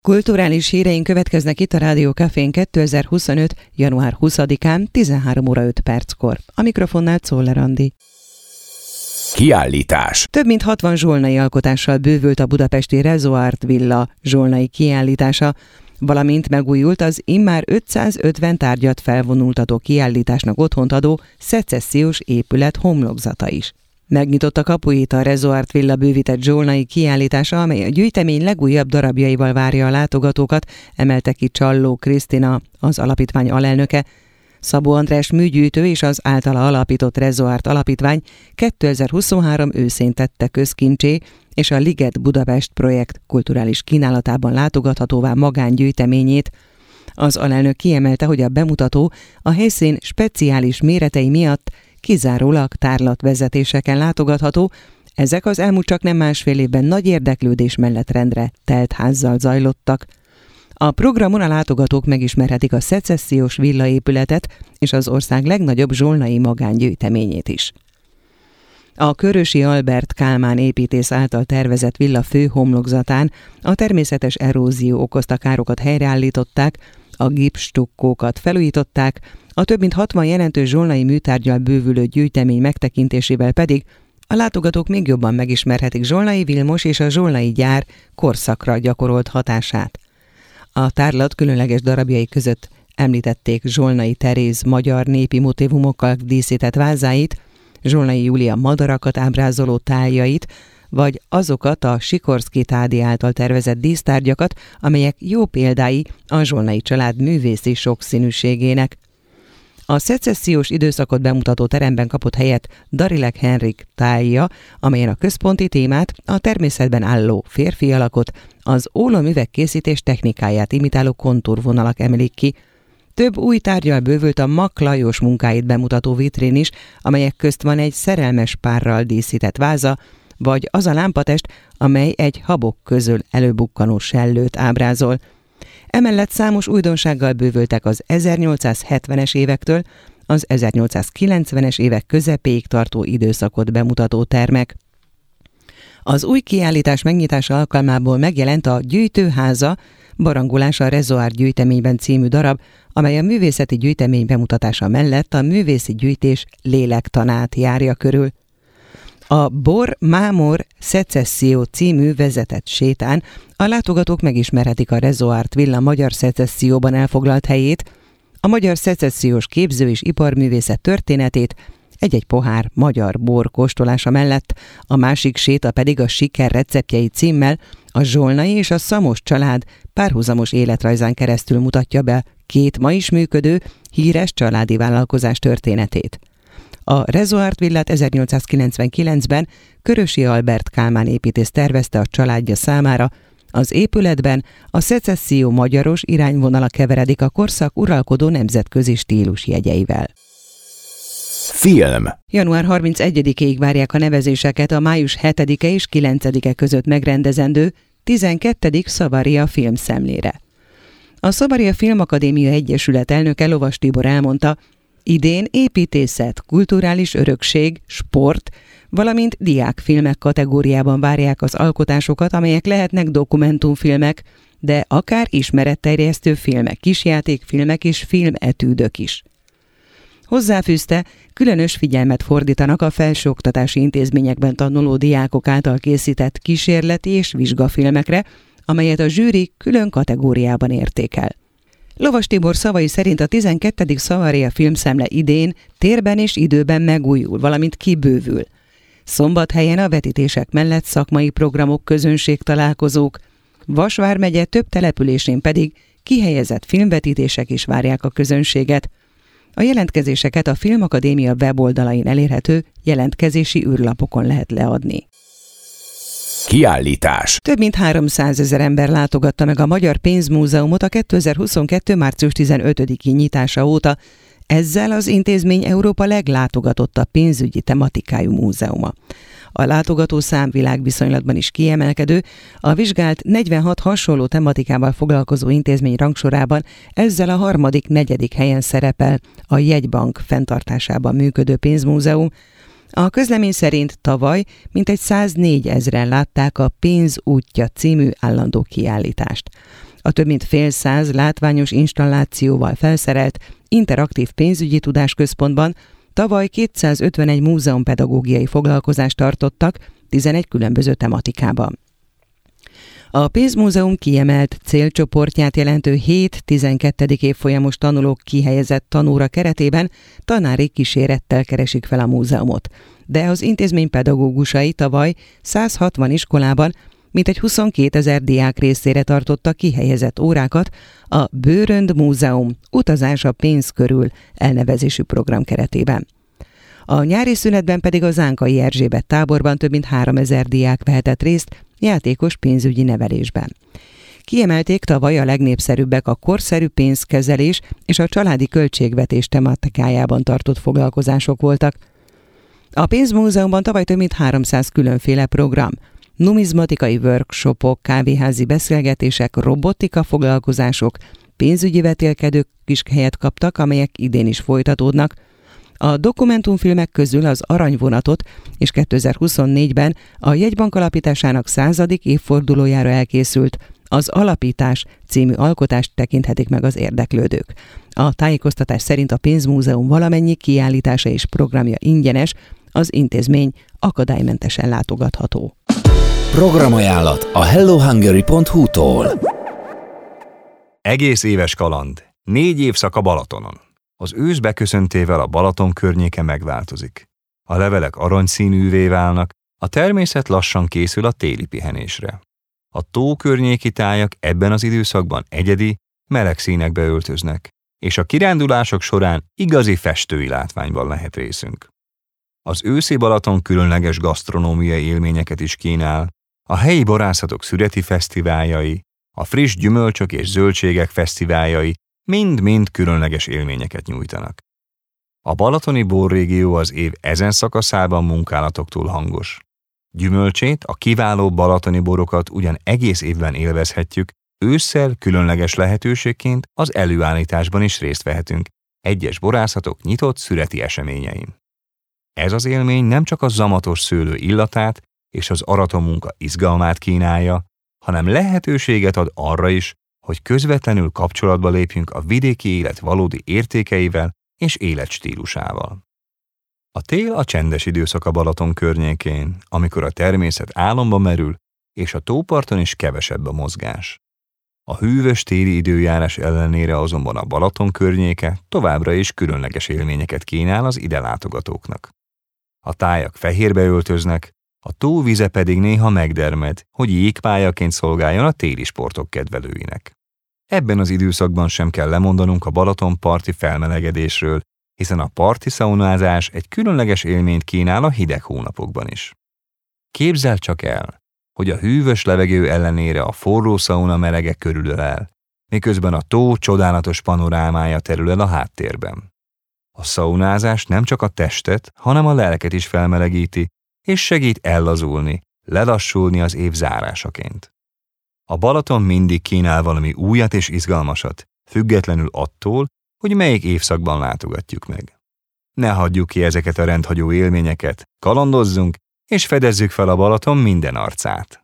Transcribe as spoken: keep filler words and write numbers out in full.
Kulturális híreink következnek itt a Rádió Cafén kétezer-huszonöt. január huszadikán tizenhárom óra öt perckor. A mikrofonnál Czoller Andi. Kiállítás. Több mint hatvan zsolnai alkotással bővült a budapesti Rezo Art Villa zsolnai kiállítása, valamint megújult az immár ötszázötven tárgyat felvonultató kiállításnak otthont adó szecessziós épület homlokzata is. Megnyitotta kapuit a Rezo Art Villa bővített zsolnai kiállítása, amely a gyűjtemény legújabb darabjaival várja a látogatókat, emelte ki Csalló Krisztina, az alapítvány alelnöke. Szabó András műgyűjtő és az általa alapított Rezo Art alapítvány kétezer-huszonhárom őszén tette közkincsé, és a Liget Budapest projekt kulturális kínálatában látogathatóvá magángyűjteményét. Az alelnök kiemelte, hogy a bemutató a helyszín speciális méretei miatt kizárólag tárlatvezetéseken látogatható, ezek az elmúlt csak nem másfél évben nagy érdeklődés mellett rendre telt házzal zajlottak. A programon a látogatók megismerhetik a szecessziós villaépületet és az ország legnagyobb zsolnai magángyűjteményét is. A Körösi Albert Kálmán építész által tervezett villa fő homlokzatán a természetes erózió okozta károkat helyreállították, a gipsstukkókat felújították, a több mint hatvan jelentős zsolnai műtárggyal bővülő gyűjtemény megtekintésével pedig a látogatók még jobban megismerhetik Zsolnai Vilmos és a zsolnai gyár korszakra gyakorolt hatását. A tárlat különleges darabjai között említették Zsolnai Teréz magyar népi motívumokkal díszített vázáit, Zsolnai Júlia madarakat ábrázoló táljait, vagy azokat a Sikorszky Tádi által tervezett dísztárgyakat, amelyek jó példái a zsolnai család művészi sokszínűségének. A szecessziós időszakot bemutató teremben kapott helyet Darilek Henrik tálja, amelyen a központi témát, a természetben álló férfi alakot, az ólomüvegkészítés technikáját imitáló kontúrvonalak emelik ki. Több új tárggyal bővült a Mak Lajos munkáit bemutató vitrén is, amelyek közt van egy szerelmes párral díszített váza, vagy az a lámpatest, amely egy habok közül előbukkanó sellőt ábrázol. Emellett számos újdonsággal bővültek az ezernyolcszázhetvenes évektől az ezernyolcszázkilencvenes évek közepéig tartó időszakot bemutató termek. Az új kiállítás megnyitása alkalmából megjelent a Gyűjtőháza, Barangolás a Rezo Art gyűjteményben című darab, amely a művészeti gyűjtemény bemutatása mellett a művészi gyűjtés lélektanát járja körül. A Bor Mámor Szecesszió című vezetett sétán a látogatók megismerhetik a Rezo Art Villa magyar szecesszióban elfoglalt helyét, a magyar szecessziós képző- és iparművészet történetét, egy-egy pohár magyar bor kóstolása mellett, a másik séta pedig a Siker receptjei címmel a zsolnai és a Szamos család párhuzamos életrajzán keresztül mutatja be két ma is működő, híres családi vállalkozás történetét. A Rezo Art Villát ezernyolcszázkilencvenkilencben Körösi Albert Kálmán építész tervezte a családja számára. Az épületben a szecesszió magyaros irányvonala keveredik a korszak uralkodó nemzetközi stílus jegyeivel. Film. január harmincegyedikéig várják a nevezéseket a május hetedike és kilencedike között megrendezendő tizenkettedik Szavaria filmszemlére. A Szavaria Filmakadémia Egyesület elnöke Lovas Tibor elmondta, idén építészet, kulturális örökség, sport, valamint diákfilmek kategóriában várják az alkotásokat, amelyek lehetnek dokumentumfilmek, de akár ismeretterjesztő filmek, kisjátékfilmek és filmetűdök is. Hozzáfűzte, különös figyelmet fordítanak a felsőoktatási intézményekben tanuló diákok által készített kísérleti és vizsgafilmekre, amelyet a zsűri külön kategóriában értékel. Lovas Tibor szavai szerint a tizenkettedik Szavaria filmszemle idén térben és időben megújul, valamint kibővül. Szombathelyen a vetítések mellett szakmai programok, közönségtalálkozók, Vas vármegye több településén pedig kihelyezett filmvetítések is várják a közönséget. A jelentkezéseket a Filmakadémia weboldalain elérhető jelentkezési űrlapokon lehet leadni. Kiállítás. Több mint háromszázezer ember látogatta meg a Magyar Pénzmúzeumot a kétezer-huszonkettő. március tizenötödiki nyitása óta. Ezzel az intézmény Európa leglátogatottabb pénzügyi tematikájú múzeuma. A látogatószám világviszonylatban is kiemelkedő, a vizsgált negyvenhat hasonló tematikával foglalkozó intézmény rangsorában ezzel a harmadik, negyedik helyen szerepel a Jegybank fenntartásában működő pénzmúzeum. A közlemény szerint tavaly mintegy száznégy ezren látták a Pénz útja című állandó kiállítást. A több mint fél száz látványos installációval felszerelt interaktív pénzügyi tudásközpontban tavaly kétszázötvenegy múzeumpedagógiai foglalkozást tartottak tizenegy különböző tematikában. A Pénzmúzeum kiemelt célcsoportját jelentő hét-tizenkettedik évfolyamos tanulók kihelyezett tanóra keretében tanári kísérettel keresik fel a múzeumot, de az intézmény pedagógusai tavaly száz hatvan iskolában mintegy huszonkétezer diák részére tartotta kihelyezett órákat a Bőrönd Múzeum Utazás a pénz körül elnevezésű program keretében. A nyári szünetben pedig a Zánkai Erzsébet táborban több mint háromezer diák vehetett részt játékos pénzügyi nevelésben. Kiemelték, tavaly a legnépszerűbbek a korszerű pénzkezelés és a családi költségvetés tematikájában tartott foglalkozások voltak. A Pénzmúzeumban tavaly több mint háromszáz különféle program, numizmatikai workshopok, kávéházi beszélgetések, robotika foglalkozások, pénzügyi vetélkedők is helyet kaptak, amelyek idén is folytatódnak. A dokumentumfilmek közül az Aranyvonatot és kétezer-huszonnégyben a jegybank alapításának századik évfordulójára elkészült Az Alapítás című alkotást tekinthetik meg az érdeklődők. A tájékoztatás szerint a Pénzmúzeum valamennyi kiállítása és programja ingyenes, az intézmény akadálymentesen látogatható. Programajánlat a hello hungary pont hu-tól. Egész éves kaland. Négy évszak a Balatonon. Az ősz beköszöntével a Balaton környéke megváltozik. A levelek aranyszínűvé válnak, a természet lassan készül a téli pihenésre. A tó környéki tájak ebben az időszakban egyedi, meleg színekbe öltöznek, és a kirándulások során igazi festői látványban lehet részünk. Az őszi Balaton különleges gasztronómiai élményeket is kínál, a helyi borászatok szüreti fesztiváljai, a friss gyümölcsök és zöldségek fesztiváljai mind-mind különleges élményeket nyújtanak. A balatoni borrégió az év ezen szakaszában munkálatoktól hangos. Gyümölcsét, a kiváló balatoni borokat ugyan egész évben élvezhetjük, ősszel különleges lehetőségként az előállításban is részt vehetünk, egyes borászatok nyitott szüreti eseményein. Ez az élmény nem csak a zamatos szőlő illatát és az aratómunka izgalmát kínálja, hanem lehetőséget ad arra is, hogy közvetlenül kapcsolatba lépjünk a vidéki élet valódi értékeivel és életstílusával. A tél a csendes időszak a Balaton környékén, amikor a természet álomba merül, és a tóparton is kevesebb a mozgás. A hűvös téli időjárás ellenére azonban a Balaton környéke továbbra is különleges élményeket kínál az ide látogatóknak. A tájak fehérbe öltöznek, a tó vize pedig néha megdermed, hogy jégpályaként szolgáljon a téli sportok kedvelőinek. Ebben az időszakban sem kell lemondanunk a Balaton parti felmelegedésről, hiszen a parti szaunázás egy különleges élményt kínál a hideg hónapokban is. Képzeld csak el, hogy a hűvös levegő ellenére a forró szauna melege körülölel, miközben a tó csodálatos panorámája terül el a háttérben. A szaunázás nem csak a testet, hanem a lelket is felmelegíti, és segít ellazulni, lelassulni az év zárásaként. A Balaton mindig kínál valami újat és izgalmasat, függetlenül attól, hogy melyik évszakban látogatjuk meg. Ne hagyjuk ki ezeket a rendhagyó élményeket, kalandozzunk, és fedezzük fel a Balaton minden arcát.